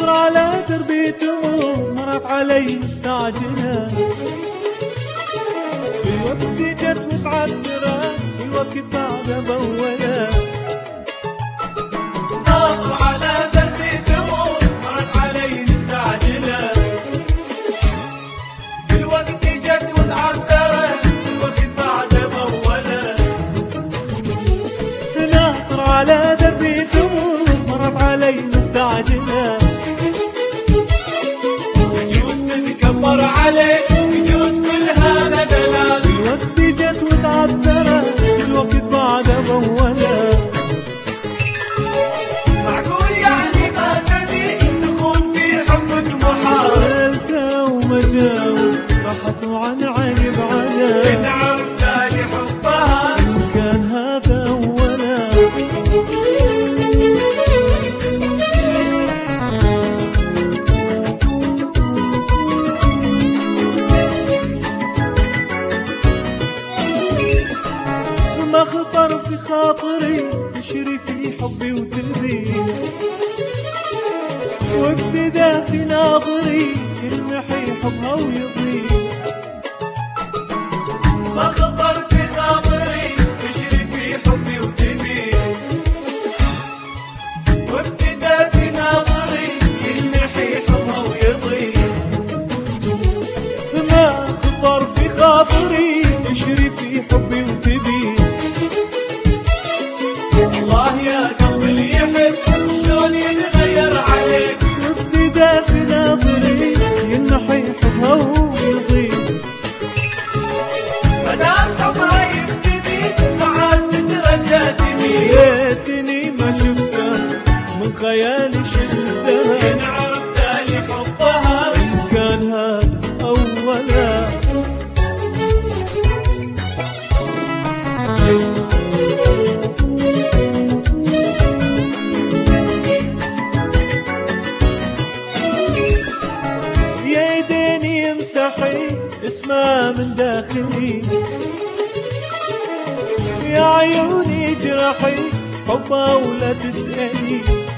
ناطر على دربي تمر مرت علي مستعجلة، بالوقت جت متعثرة والوقت بعد بولة. ناطر على دربي تمر مرت علي مستعجلة، بالوقت جت متعثرة والوقت بعد بولة. ناطر على دربي تمر مرت علي مستعجلة، يجوز تتكبر عليك يجوز كل هذا دلال، الوقت جت وتعثرة الوقت بعد بولة. معقول يعني ما تدري تخون في حبك محال، سألته وما جاوب بحثوا عن عيب على إن عرفت لحبها كان هذا أولا. ما خطر في خاطري تشري في حبي وتلبي، وابتدى في ناظري يلمحي حبها ويضيء. ما خطر في خاطري تشري في حبي وتبي، وابتدى في ناظري يلمحي حبها ويضيء. ما خطر في خاطري تشري في حبي وتبي، الله يا قلبي اللي يحب شلون يتغير عليك، وابتدى في ناظري يلمحي حبها ويضيء. مدام حبها يبتدي بعد تترجى ليتني ما شفتها من خيالي شلتها، إن عرفت لحبها كان هذا أولا. يا ايديني امسحي اسمها من داخلي، يا عيوني جرحي حبها ولا تسألي.